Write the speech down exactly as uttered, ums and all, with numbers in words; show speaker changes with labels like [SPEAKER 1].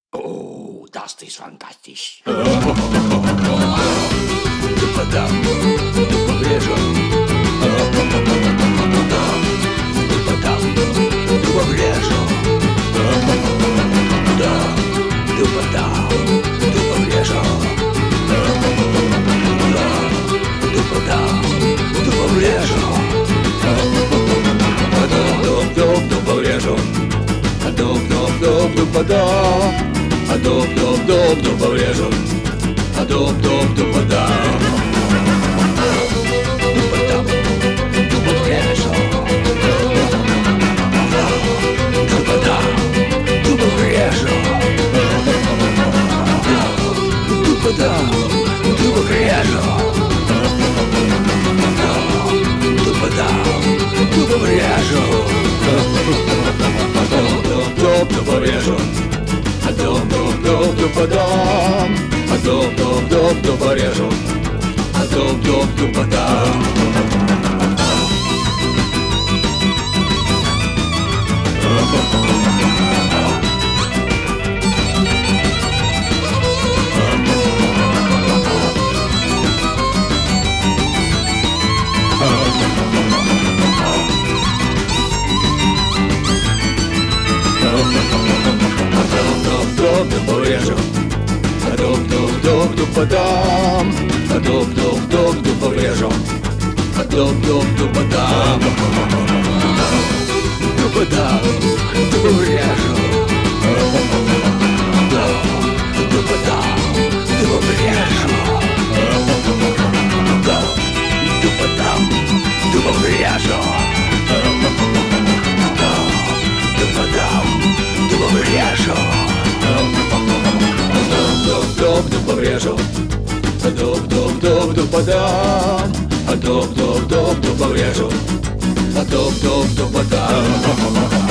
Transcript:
[SPEAKER 1] Oh, das ist fantastisch.
[SPEAKER 2] Подам, поврежу. Подам, поврежу. Да, ты подам, ты поврежу. Да, ты подам, ты поврежу. Подам, доп, доп, доп, поврежу. Доп, доп, доп, доп, подам. Доп, доп, доп, доп, поврежу. Доп, доп, доп, подам. Подам, тупо врежу. Тупо дам, тупо врежу. Топ, тупо врежу. Топ, топ, топ, тупо дам. Топ, топ, топ, тупо врежу. Топ, топ, тупо дам. Поврежу. Доп-доп-доп-доп подам. Доп-доп-доп-доп поврежу. Доп-доп-доп подам. Подам, поврежу. Доп-доп-подам, поврежу. Доп-подам, поврежу. Доп-подам, поврежу. Доп-доп-доп поврежу. Доп-доп-доп подам. Доп-доп-доп поврежу. Доп-доп-доп подам.